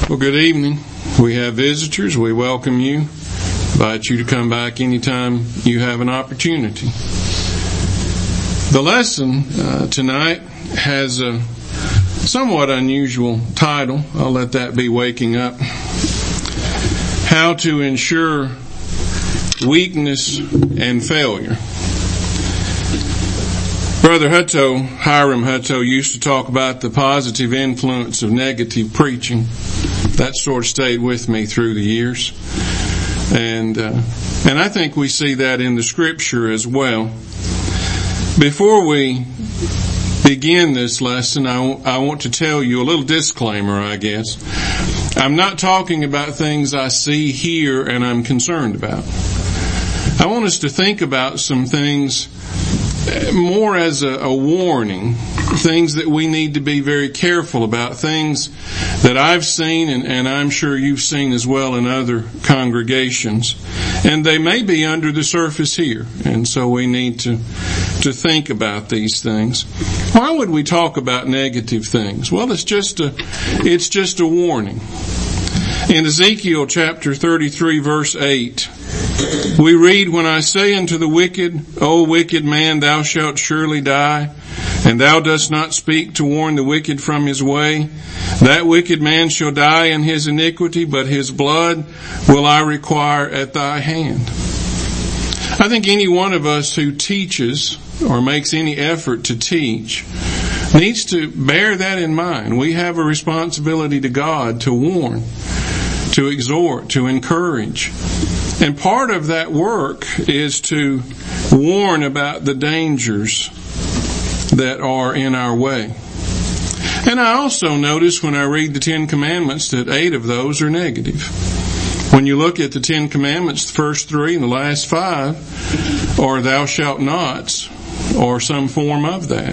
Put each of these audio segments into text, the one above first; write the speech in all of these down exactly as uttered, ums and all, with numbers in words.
Well, good evening. We have visitors. We welcome you. Invite you to come back anytime you have an opportunity. The lesson uh, tonight has a somewhat unusual title. I'll let that be waking up. How to ensure weakness and failure. Brother Hutto, Hiram Hutto, used to talk about the positive influence of negative preaching. That sort of stayed with me through the years. And uh, and I think we see that in the Scripture as well. Before we begin this lesson, I, w- I want to tell you a little disclaimer, I guess. I'm not talking about things I see here and I'm concerned about. I want us to think about some things more as a, a warning, things that we need to be very careful about, things that I've seen and, and I'm sure you've seen as well in other congregations. And they may be under the surface here, and so we need to to think about these things. Why would we talk about negative things? Well, it's just a it's just a warning. In Ezekiel chapter thirty-three, verse eight, we read, "When I say unto the wicked, O wicked man, thou shalt surely die, and thou dost not speak to warn the wicked from his way, that wicked man shall die in his iniquity, but his blood will I require at thy hand." I think any one of us who teaches or makes any effort to teach needs to bear that in mind. We have a responsibility to God to warn, to exhort, to encourage. And part of that work is to warn about the dangers that are in our way. And I also notice when I read the Ten Commandments that eight of those are negative. When you look at the Ten Commandments, the first three and the last five are thou shalt nots, or some form of that.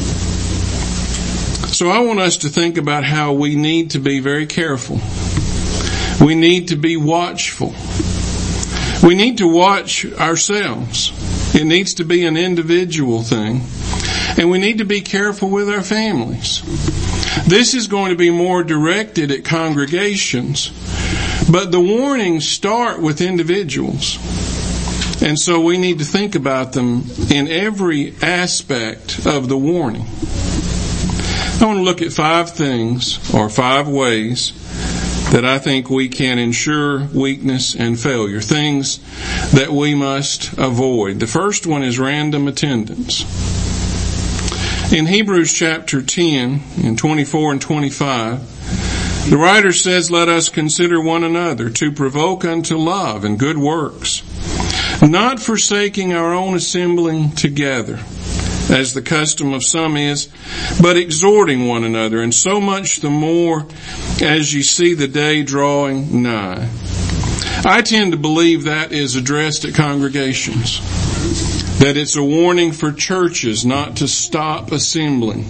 So I want us to think about how we need to be very careful. We need to be watchful. We need to watch ourselves. It needs to be an individual thing. And we need to be careful with our families. This is going to be more directed at congregations, but the warnings start with individuals. And so we need to think about them in every aspect of the warning. I want to look at five things, or five ways, that I think we can ensure weakness and failure, things that we must avoid. The first one is random attendance. In Hebrews chapter ten, in twenty-four and twenty-five, the writer says, "Let us consider one another to provoke unto love and good works, not forsaking our own assembling together, as the custom of some is, but exhorting one another, and so much the more as ye see the day drawing nigh." I tend to believe that is addressed at congregations, that it's a warning for churches not to stop assembling.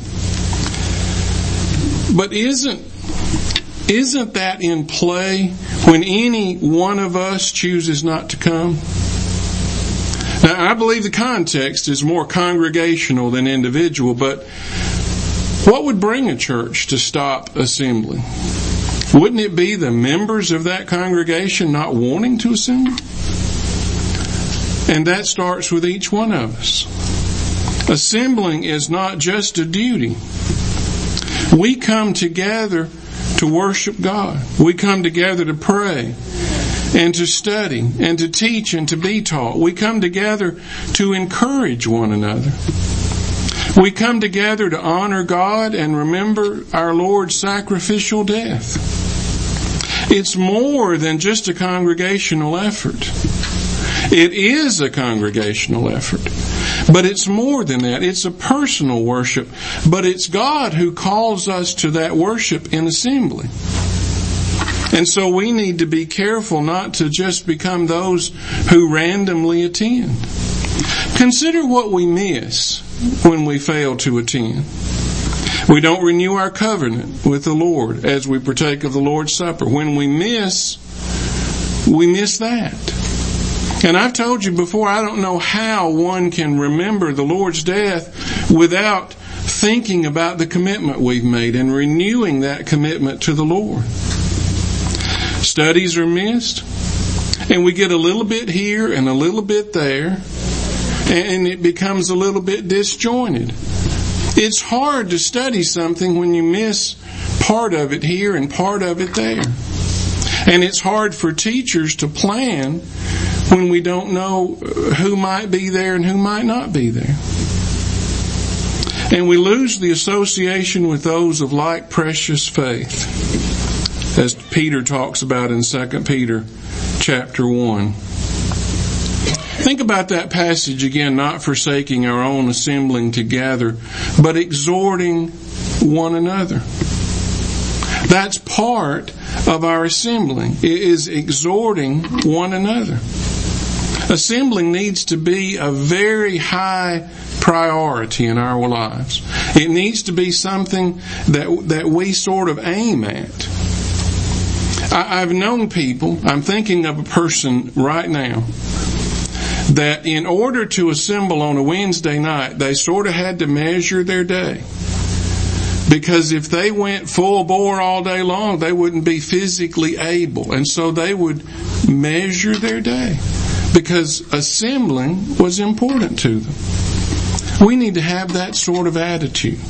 But isn't isn't that in play when any one of us chooses not to come? Now, I believe the context is more congregational than individual, but what would bring a church to stop assembling? Wouldn't it be the members of that congregation not wanting to assemble? And that starts with each one of us. Assembling is not just a duty. We come together to worship God. We come together to pray and to study and to teach and to be taught. We come together to encourage one another. We come together to honor God and remember our Lord's sacrificial death. It's more than just a congregational effort. It is a congregational effort, but it's more than that. It's a personal worship, but it's God who calls us to that worship in assembly. And so we need to be careful not to just become those who randomly attend. Consider what we miss when we fail to attend. We don't renew our covenant with the Lord as we partake of the Lord's Supper. When we miss, we miss that. And I've told you before, I don't know how one can remember the Lord's death without thinking about the commitment we've made and renewing that commitment to the Lord. Studies are missed. And we get a little bit here and a little bit there. And it becomes a little bit disjointed. It's hard to study something when you miss part of it here and part of it there. And it's hard for teachers to plan when we don't know who might be there and who might not be there. And we lose the association with those of like precious faith, as Peter talks about in Second Peter chapter one. Think about that passage again, not forsaking our own assembling together, but exhorting one another. That's part of our assembling. It is exhorting one another. Assembling needs to be a very high priority in our lives. It needs to be something that that we sort of aim at. I, I've known people, I'm thinking of a person right now, that in order to assemble on a Wednesday night, they sort of had to measure their day. Because if they went full bore all day long, they wouldn't be physically able. And so they would measure their day. Because assembling was important to them. We need to have that sort of attitude.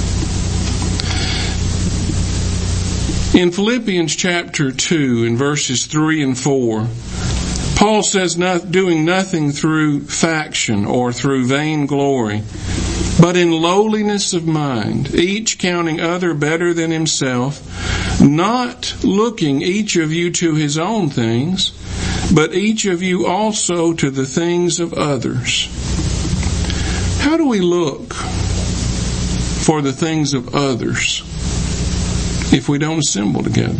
In Philippians chapter two, in verses three and four, Paul says, not, doing nothing through faction or through vainglory, but in lowliness of mind, each counting other better than himself, not looking each of you to his own things, but each of you also to the things of others. How do we look for the things of others if we don't assemble together?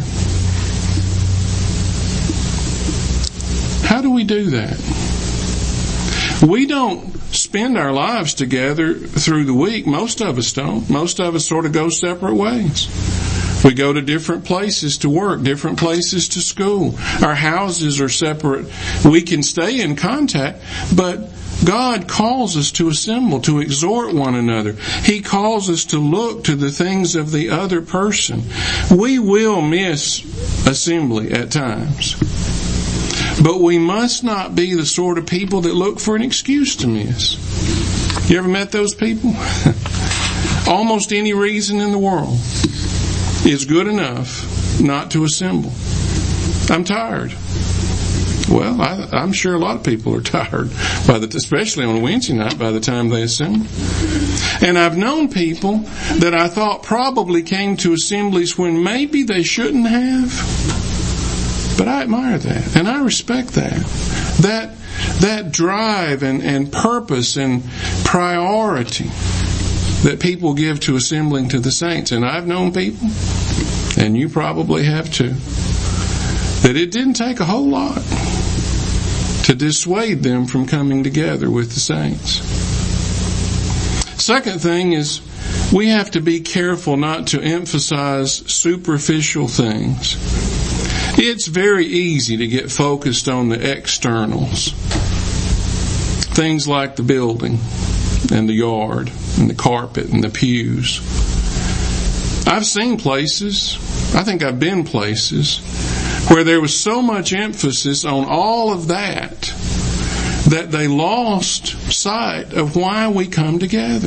How do we do that? We don't spend our lives together through the week. Most of us don't. Most of us sort of go separate ways. We go to different places to work, different places to school. Our houses are separate. We can stay in contact, but God calls us to assemble, to exhort one another. He calls us to look to the things of the other person. We will miss assembly at times. But we must not be the sort of people that look for an excuse to miss. You ever met those people? Almost any reason in the world is good enough not to assemble. I'm tired. Well, I, I'm sure a lot of people are tired, by the, especially on a Wednesday night, by the time they assemble. And I've known people that I thought probably came to assemblies when maybe they shouldn't have. But I admire that, and I respect that. That that drive and, and purpose and priority that people give to assembling to the saints. And I've known people, and you probably have too, that it didn't take a whole lot to dissuade them from coming together with the saints. Second thing is, we have to be careful not to emphasize superficial things. It's very easy to get focused on the externals. Things like the building and the yard and the carpet and the pews. I've seen places, I think I've been places, where there was so much emphasis on all of that that they lost sight of why we come together.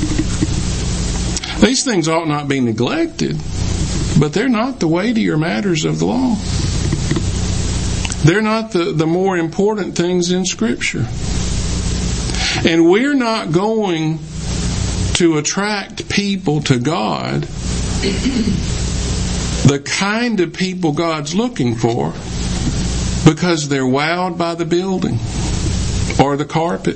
These things ought not be neglected, but they're not the weightier matters of the law. They're not the, the more important things in Scripture. And we're not going to attract people to God, the kind of people God's looking for, because they're wowed by the building or the carpet.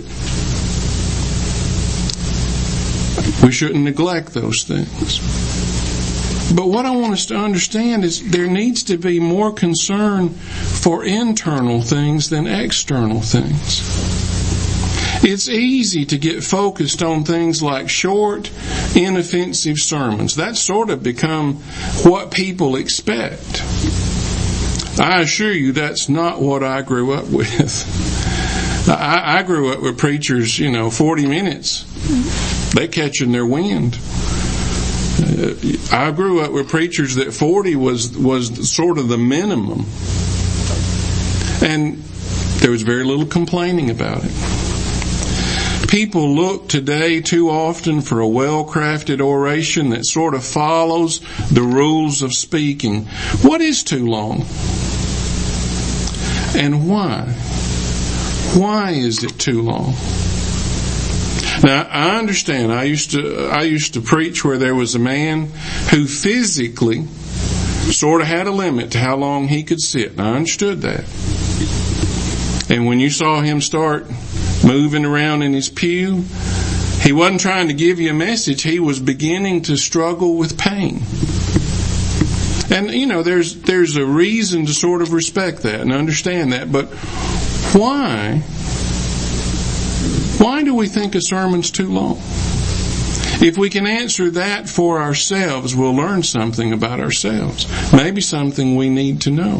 We shouldn't neglect those things. But what I want us to understand is there needs to be more concern for internal things than external things. It's easy to get focused on things like short, inoffensive sermons. That's sort of become what people expect. I assure you that's not what I grew up with. I, I grew up with preachers, you know, forty minutes. They catching their wind. I grew up with preachers that forty was was sort of the minimum. And there was very little complaining about it. People look today too often for a well-crafted oration that sort of follows the rules of speaking. What is too long? And why? Why is it too long? Now, I understand. I used to, I used to preach where there was a man who physically sort of had a limit to how long he could sit. And I understood that. And when you saw him start moving around in his pew, he wasn't trying to give you a message. He was beginning to struggle with pain. And, you know, there's, there's a reason to sort of respect that and understand that. But why? Why do we think a sermon's too long? If we can answer that for ourselves, we'll learn something about ourselves. Maybe something we need to know.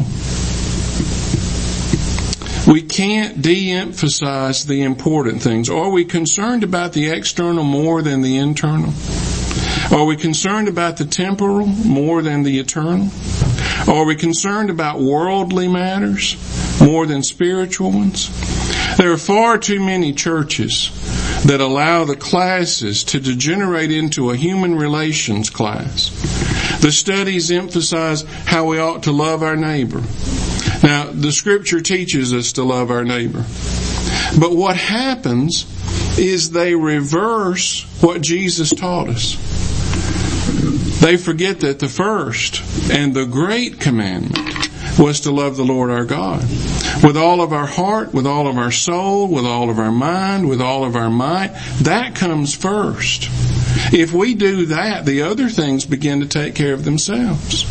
We can't de-emphasize the important things. Are we concerned about the external more than the internal? Are we concerned about the temporal more than the eternal? Are we concerned about worldly matters more than spiritual ones? There are far too many churches that allow the classes to degenerate into a human relations class. The studies emphasize how we ought to love our neighbor. Now, the scripture teaches us to love our neighbor. But what happens is they reverse what Jesus taught us. They forget that the first and the great commandment was to love the Lord our God with all of our heart, with all of our soul, with all of our mind, with all of our might. That comes first. If we do that, the other things begin to take care of themselves.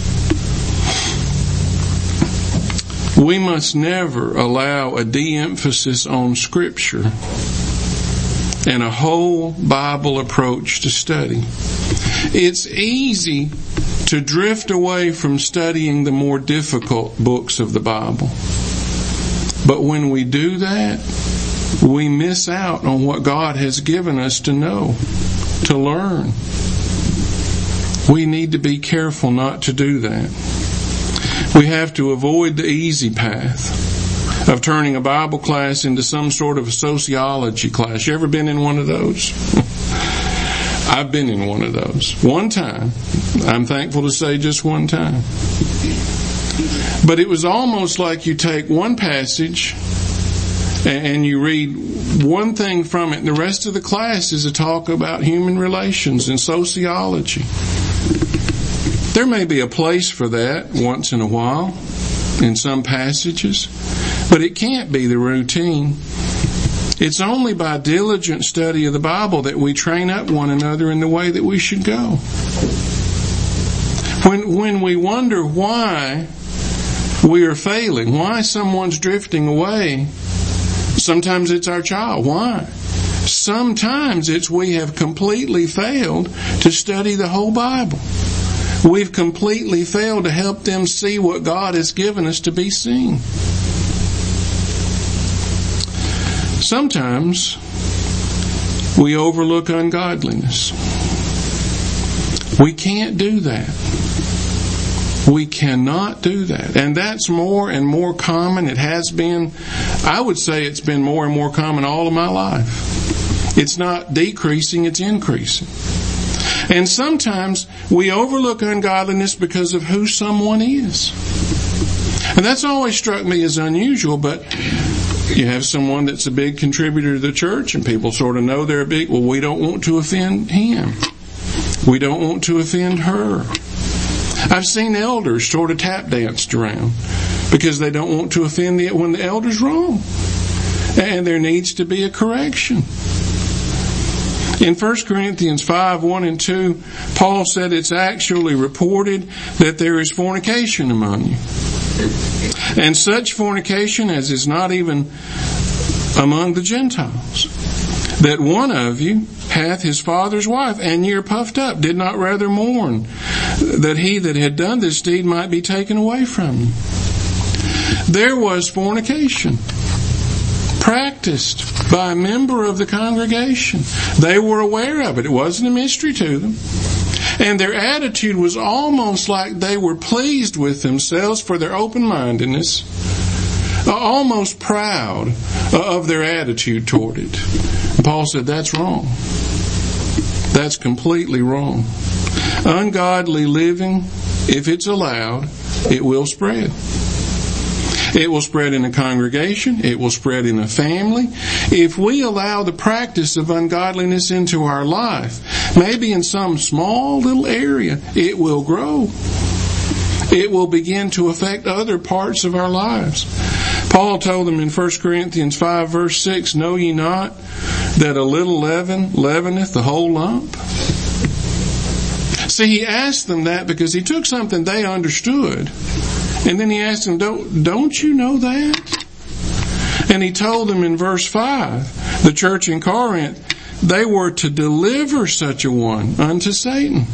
We must never allow a de-emphasis on Scripture and a whole Bible approach to study. It's easy to drift away from studying the more difficult books of the Bible. But when we do that, we miss out on what God has given us to know, to learn. We need to be careful not to do that. We have to avoid the easy path of turning a Bible class into some sort of a sociology class. You ever been in one of those? I've been in one of those. One time. I'm thankful to say just one time. But it was almost like you take one passage and you read one thing from it, and the rest of the class is a talk about human relations and sociology. There may be a place for that once in a while in some passages, but it can't be the routine. It's only by diligent study of the Bible that we train up one another in the way that we should go. When, when we wonder why we are failing, why someone's drifting away, sometimes it's our child. Why? Sometimes it's we have completely failed to study the whole Bible. We've completely failed to help them see what God has given us to be seen. Sometimes we overlook ungodliness. We can't do that. We cannot do that. And that's more and more common. It has been, I would say it's been more and more common all of my life. It's not decreasing, it's increasing. And sometimes we overlook ungodliness because of who someone is. And that's always struck me as unusual, but you have someone that's a big contributor to the church and people sort of know they're a big, well, we don't want to offend him. We don't want to offend her. I've seen elders sort of tap danced around because they don't want to offend the, when the elder's wrong. And there needs to be a correction. In First Corinthians five, one and two, Paul said it's actually reported that there is fornication among you. And such fornication as is not even among the Gentiles. That one of you hath his father's wife, and ye are puffed up, did not rather mourn that he that had done this deed might be taken away from you. There was fornication practiced by a member of the congregation. They were aware of it. It wasn't a mystery to them. And their attitude was almost like they were pleased with themselves for their open-mindedness, almost proud of their attitude toward it. And Paul said, that's wrong. That's completely wrong. Ungodly living, if it's allowed, it will spread. It will spread in a congregation. It will spread in a family. If we allow the practice of ungodliness into our life, maybe in some small little area, it will grow. It will begin to affect other parts of our lives. Paul told them in First Corinthians five verse six, know ye not that a little leaven leaveneth the whole lump? See, he asked them that because he took something they understood, and then he asked them, don't, don't you know that? And he told them in verse five, the church in Corinth, they were to deliver such a one unto Satan.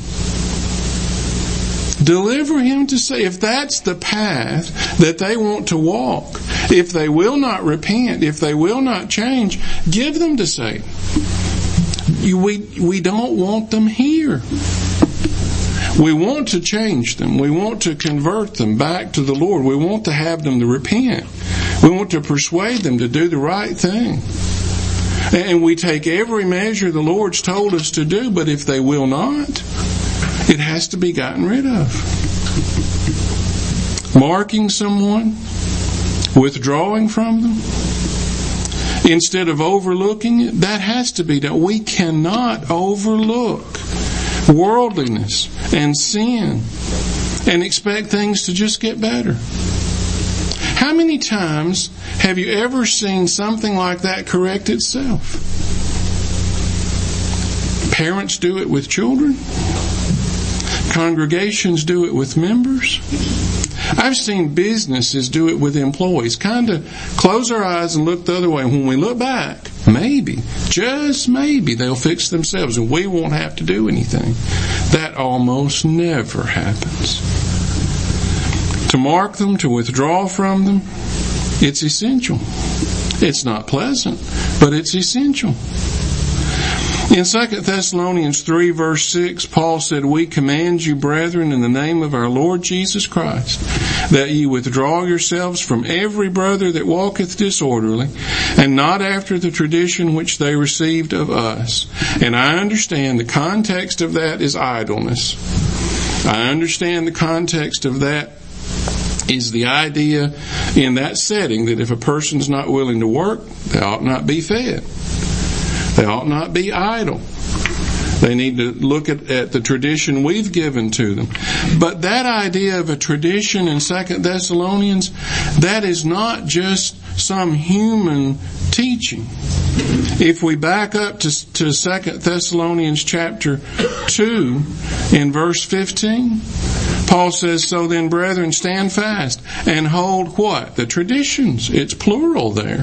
Deliver him to Satan. If that's the path that they want to walk, if they will not repent, if they will not change, give them to Satan. You, we, we don't want them here. We want to change them. We want to convert them back to the Lord. We want to have them to repent. We want to persuade them to do the right thing. And we take every measure the Lord's told us to do, but if they will not, it has to be gotten rid of. Marking someone, withdrawing from them, instead of overlooking it, that has to be done. We cannot overlook worldliness and sin and expect things to just get better. How many times have you ever seen something like that correct itself? Parents do it with children. Congregations do it with members. I've seen businesses do it with employees. Kind of close our eyes and look the other way. And when we look back, maybe, just maybe, they'll fix themselves and we won't have to do anything. That almost never happens. To mark them, to withdraw from them, it's essential. It's not pleasant, but it's essential. In Second Thessalonians three verse six, Paul said, we command you, brethren, in the name of our Lord Jesus Christ, that ye withdraw yourselves from every brother that walketh disorderly, and not after the tradition which they received of us. And I understand the context of that is idleness. I understand the context of that is the idea in that setting that if a person's not willing to work, they ought not be fed. They ought not be idle. They need to look at, at the tradition we've given to them. But that idea of a tradition in Second Thessalonians, that is not just some human teaching. If we back up to, to Second Thessalonians chapter two in verse fifteen, Paul says, so then, brethren, stand fast and hold what? The traditions. It's plural there.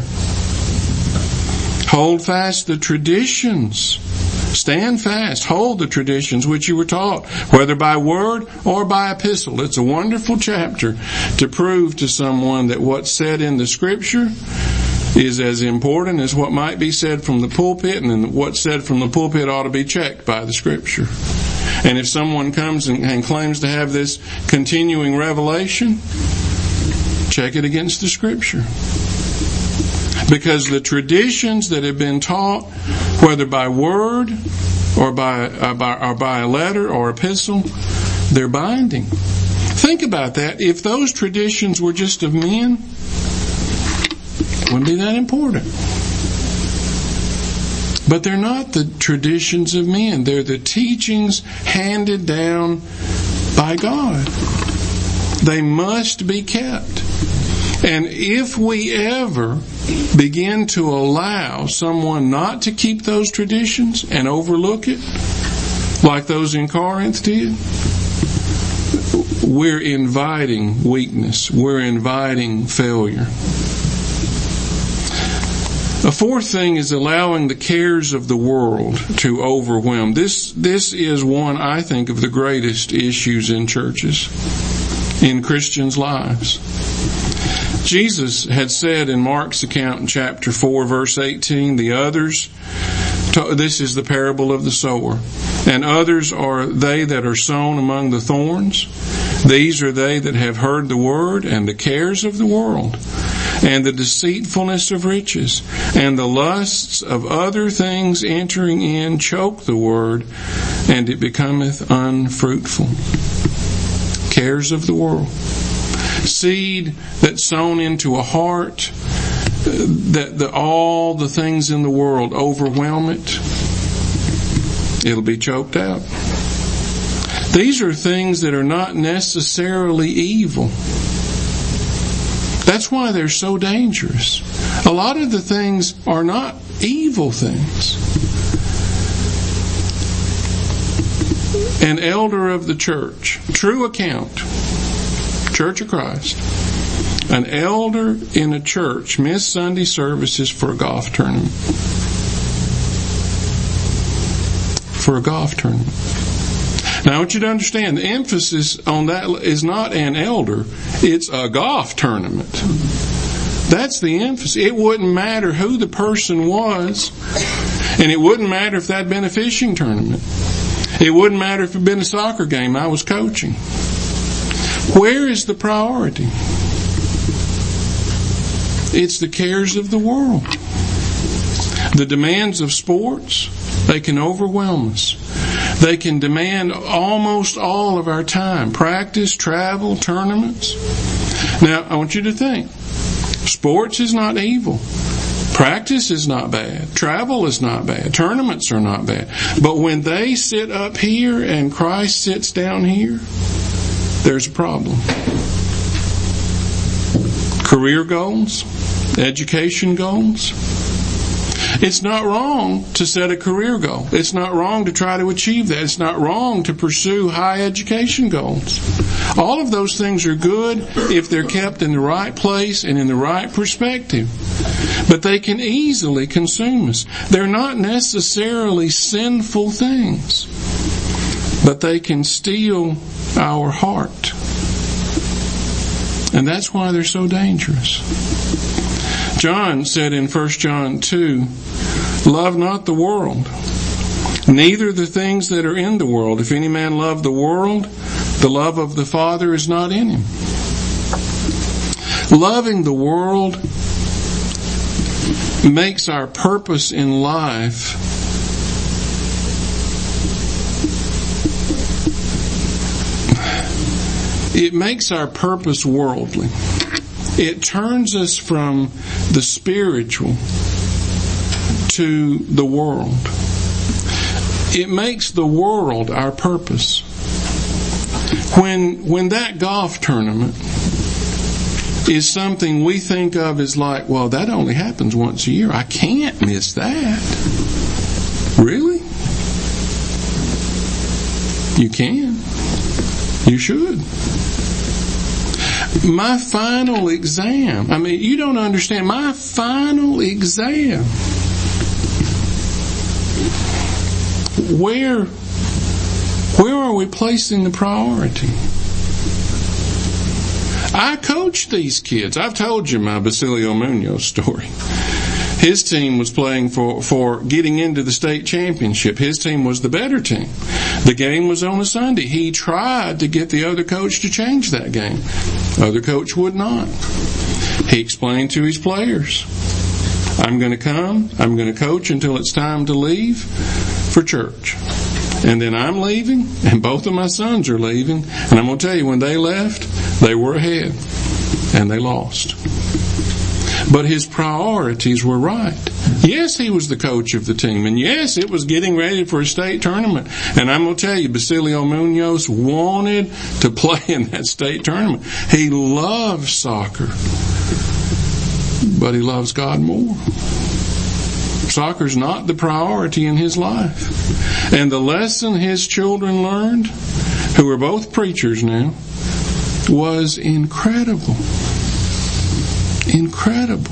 Hold fast the traditions. Stand fast. Hold the traditions which you were taught, whether by word or by epistle. It's a wonderful chapter to prove to someone that what's said in the Scripture is as important as what might be said from the pulpit, and what's said from the pulpit ought to be checked by the Scripture. And if someone comes and, and claims to have this continuing revelation, check it against the Scripture. Because the traditions that have been taught, whether by word or by, uh, by, or by a letter or epistle, they're binding. Think about that. If those traditions were just of men, it wouldn't be that important. But they're not the traditions of men. They're the teachings handed down by God. They must be kept. And if we ever begin to allow someone not to keep those traditions and overlook it, like those in Corinth did, we're inviting weakness. We're inviting failure. A fourth thing is allowing the cares of the world to overwhelm. This, this is one, I think, of the greatest issues in churches, in Christians' lives. Jesus had said in Mark's account in chapter four, verse eighteen, the others, this is the parable of the sower, and others are they that are sown among the thorns. These are they that have heard the word, and the cares of the world, and the deceitfulness of riches, and the lusts of other things entering in choke the word, and it becometh unfruitful. Cares of the world. Seed that's sown into a heart, that the, all the things in the world overwhelm it, it'll be choked out. These are things that are not necessarily evil. That's why they're so dangerous. A lot of the things are not evil things. An elder of the church, true account, Church of Christ, an elder in a church missed Sunday services for a golf tournament. For a golf tournament. Now I want you to understand, the emphasis on that is not an elder, it's a golf tournament. That's the emphasis. It wouldn't matter who the person was, and it wouldn't matter if that had been a fishing tournament. It wouldn't matter if it had been a soccer game I was coaching. Where is the priority? It's the cares of the world. The demands of sports, they can overwhelm us. They can demand almost all of our time. Practice, travel, tournaments. Now, I want you to think. Sports is not evil. Practice is not bad. Travel is not bad. Tournaments are not bad. But when they sit up here and Christ sits down here, there's a problem. Career goals, education goals. It's not wrong to set a career goal. It's not wrong to try to achieve that. It's not wrong to pursue high education goals. All of those things are good if they're kept in the right place and in the right perspective. But they can easily consume us. They're not necessarily sinful things, but they can steal our heart. And that's why they're so dangerous. John said in First John two, love not the world, neither the things that are in the world. If any man love the world, the love of the Father is not in him. Loving the world makes our purpose in life it makes our purpose worldly. It turns us from the spiritual to the world. It makes the world our purpose. When when that golf tournament is something we think of as like, well, that only happens once a year. I can't miss that. Really? You can. You should. My final exam, I mean, you don't understand, my final exam, where, where are we placing the priority? I coach these kids. I've told you my Basilio Munoz story. His team was playing for, for getting into the state championship. His team was the better team. The game was on a Sunday. He tried to get the other coach to change that game. Other coach would not. He explained to his players, I'm going to come, I'm going to coach until it's time to leave for church. And then I'm leaving, and both of my sons are leaving. And I'm going to tell you, when they left, they were ahead, and they lost. But his priorities were right. Yes, he was the coach of the team. And yes, it was getting ready for a state tournament. And I'm going to tell you, Basilio Munoz wanted to play in that state tournament. He loves soccer. But he loves God more. Soccer's not the priority in his life. And the lesson his children learned, who are both preachers now, was incredible. Incredible.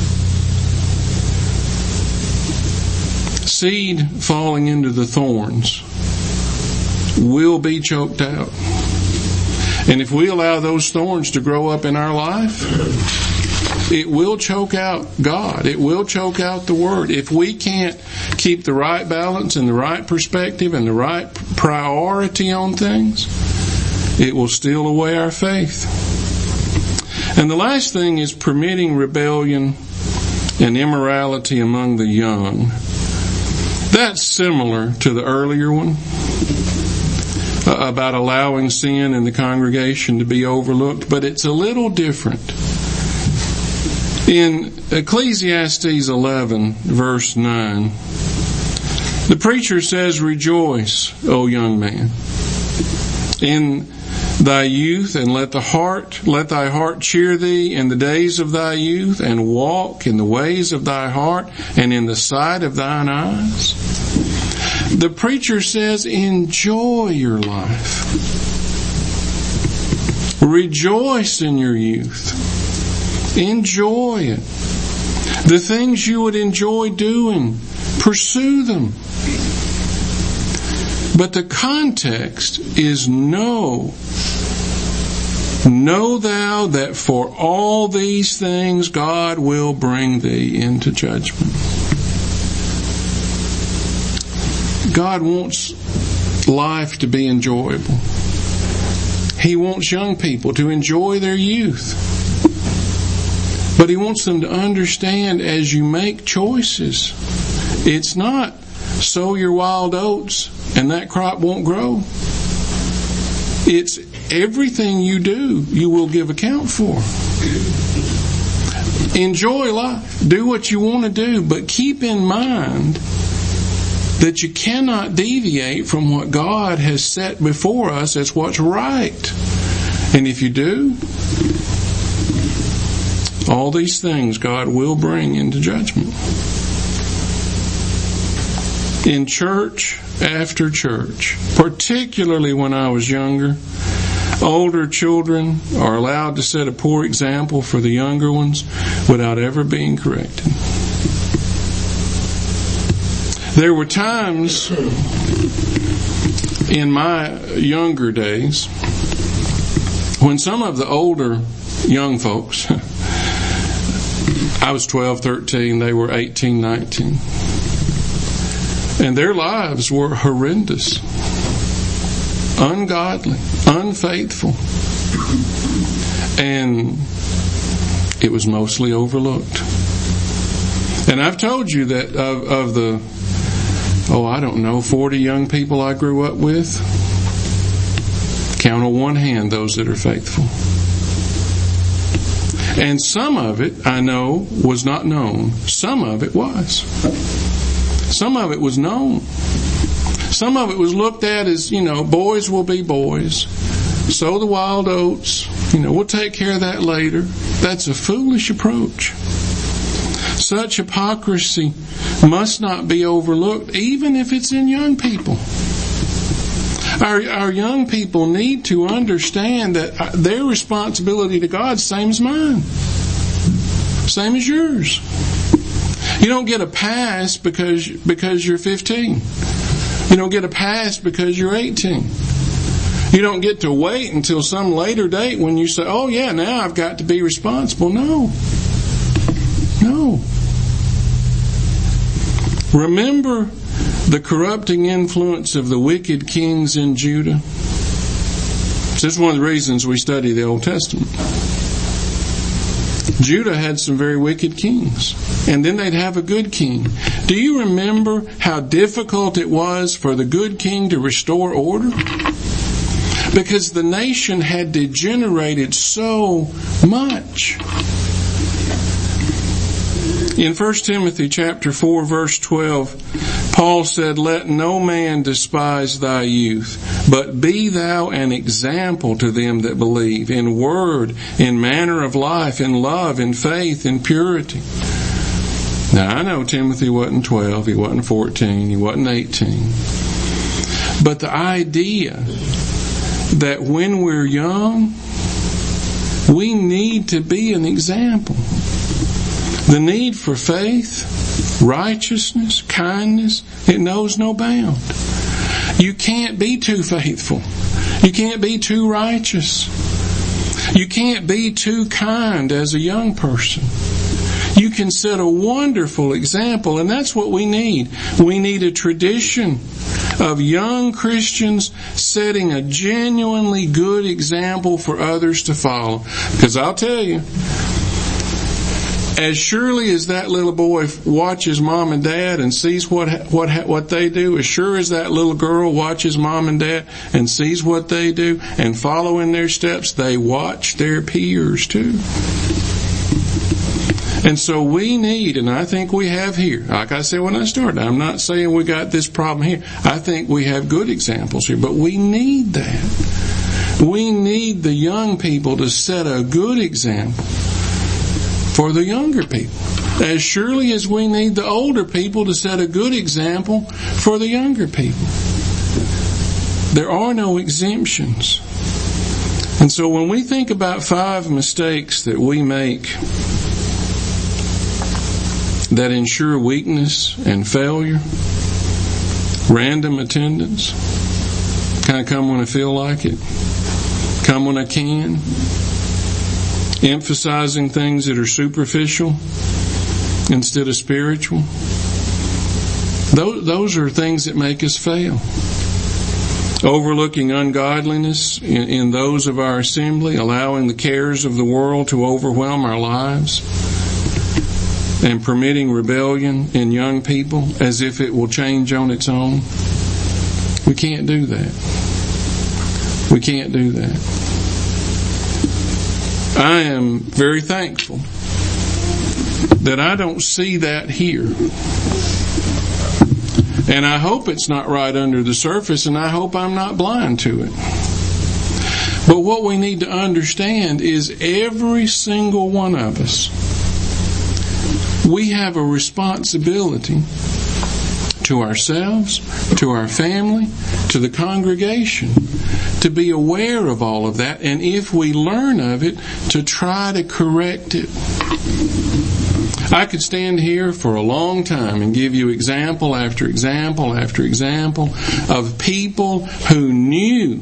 Seed falling into the thorns will be choked out. And if we allow those thorns to grow up in our life, it will choke out God. It will choke out the Word. If we can't keep the right balance and the right perspective and the right priority on things, it will steal away our faith. And the last thing is permitting rebellion and immorality among the young. That's similar to the earlier one uh, about allowing sin in the congregation to be overlooked, but it's a little different. In Ecclesiastes eleven, verse nine, the preacher says, "Rejoice, O young man, in thy youth, and let the heart, let thy heart cheer thee in the days of thy youth, and walk in the ways of thy heart, and in the sight of thine eyes." The preacher says, enjoy your life. Rejoice in your youth. Enjoy it. The things you would enjoy doing, pursue them. But the context is know. Know thou that for all these things God will bring thee into judgment. God wants life to be enjoyable. He wants young people to enjoy their youth. But He wants them to understand as you make choices, it's not sow your wild oats and that crop won't grow. It's everything you do, you will give account for. Enjoy life. Do what you want to do, but keep in mind that you cannot deviate from what God has set before us as what's right. And if you do, all these things God will bring into judgment. In church after church, particularly when I was younger, older children are allowed to set a poor example for the younger ones without ever being corrected. There were times in my younger days when some of the older young folks, I was twelve, thirteen, they were eighteen, nineteen, and their lives were horrendous, ungodly, unfaithful, and it was mostly overlooked. And I've told you that of, of the Oh, I don't know, forty young people I grew up with, count on one hand those that are faithful. And some of it, I know, was not known. Some of it was. Some of it was known. Some of it was looked at as, you know, boys will be boys. Sow the wild oats. You know, we'll take care of that later. That's a foolish approach. Such hypocrisy must not be overlooked, even if it's in young people. Our, our young people need to understand that their responsibility to God is the same as mine. Same as yours. You don't get a pass because, because you're fifteen. You don't get a pass because you're eighteen. You don't get to wait until some later date when you say, oh yeah, now I've got to be responsible. No. No. Remember the corrupting influence of the wicked kings in Judah? This is one of the reasons we study the Old Testament. Judah had some very wicked kings, and then they'd have a good king. Do you remember how difficult it was for the good king to restore order? Because the nation had degenerated so much. In First Timothy chapter four, verse twelve, Paul said, let no man despise thy youth, but be thou an example to them that believe, in word, in manner of life, in love, in faith, in purity. Now, I know Timothy wasn't twelve, he wasn't fourteen, he wasn't eighteen. But the idea that when we're young, we need to be an example. The need for faith, righteousness, kindness, it knows no bound. You can't be too faithful. You can't be too righteous. You can't be too kind as a young person. You can set a wonderful example, and that's what we need. We need a tradition of young Christians setting a genuinely good example for others to follow. Because I'll tell you, as surely as that little boy watches mom and dad and sees what what what they do, as sure as that little girl watches mom and dad and sees what they do and follow in their steps, they watch their peers too. And so we need, and I think we have here, like I said when I started, I'm not saying we got this problem here. I think we have good examples here, but we need that. We need the young people to set a good example for the younger people, as surely as we need the older people to set a good example for the younger people. There are no exemptions. And so when we think about five mistakes that we make that ensure weakness and failure, random attendance, kind of come when I feel like it, come when I can, emphasizing things that are superficial instead of spiritual, those, those are things that make us fail. Overlooking ungodliness in, in those of our assembly, allowing the cares of the world to overwhelm our lives, and permitting rebellion in young people as if it will change on its own. We can't do that. We can't do that. I am very thankful that I don't see that here. And I hope it's not right under the surface, and I hope I'm not blind to it. But what we need to understand is every single one of us, we have a responsibility to ourselves, to our family, to the congregation, to be aware of all of that, and if we learn of it, to try to correct it. I could stand here for a long time and give you example after example after example of people who knew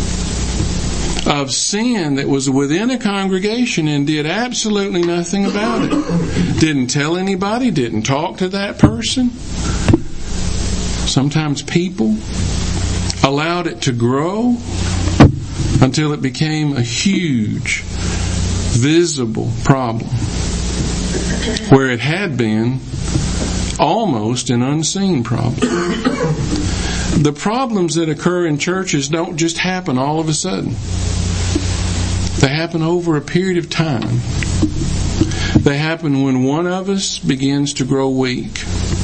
of sin that was within a congregation and did absolutely nothing about it. Didn't tell anybody, didn't talk to that person. Sometimes people allowed it to grow until it became a huge, visible problem, where it had been almost an unseen problem. The problems that occur in churches don't just happen all of a sudden. They happen over a period of time. They happen when one of us begins to grow weak.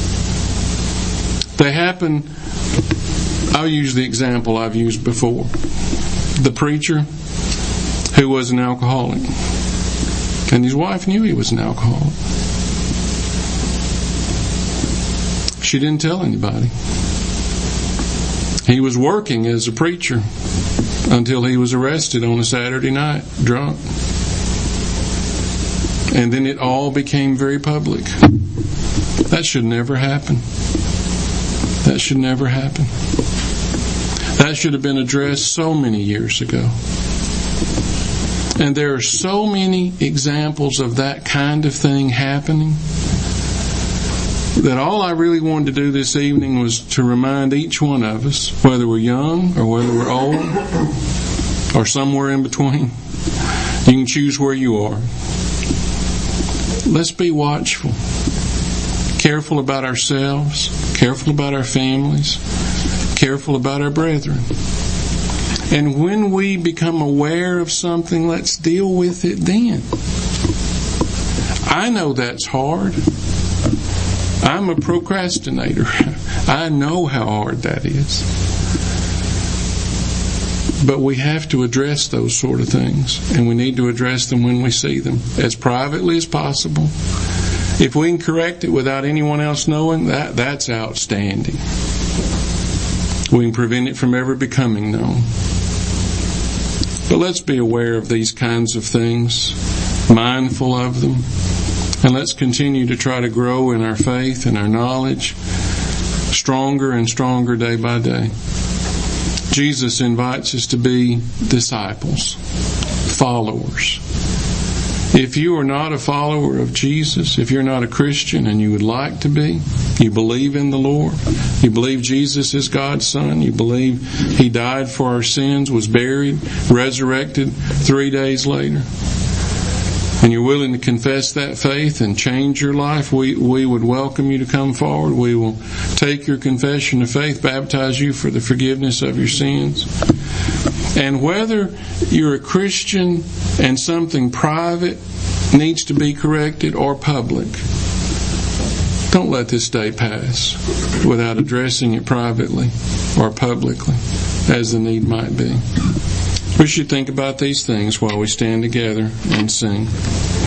They happen, I'll use the example I've used before. The preacher who was an alcoholic. And his wife knew he was an alcoholic. She didn't tell anybody. He was working as a preacher until he was arrested on a Saturday night, drunk. And then it all became very public. That should never happen. That should never happen. That should have been addressed so many years ago. And there are so many examples of that kind of thing happening that all I really wanted to do this evening was to remind each one of us, whether we're young or whether we're old or somewhere in between, you can choose where you are. Let's be watchful, careful about ourselves, careful about our families, careful about our brethren. And when we become aware of something, let's deal with it then. I know that's hard. I'm a procrastinator. I know how hard that is. But we have to address those sort of things, and we need to address them when we see them, as privately as possible. If we can correct it without anyone else knowing, that that's outstanding. We can prevent it from ever becoming known. But let's be aware of these kinds of things, mindful of them, and let's continue to try to grow in our faith and our knowledge, stronger and stronger day by day. Jesus invites us to be disciples, followers. If you are not a follower of Jesus, if you're not a Christian and you would like to be, you believe in the Lord, you believe Jesus is God's Son, you believe He died for our sins, was buried, resurrected three days later, and you're willing to confess that faith and change your life, we, we would welcome you to come forward. We will take your confession of faith, baptize you for the forgiveness of your sins. And whether you're a Christian and something private needs to be corrected or public, don't let this day pass without addressing it privately or publicly as the need might be. We should think about these things while we stand together and sing.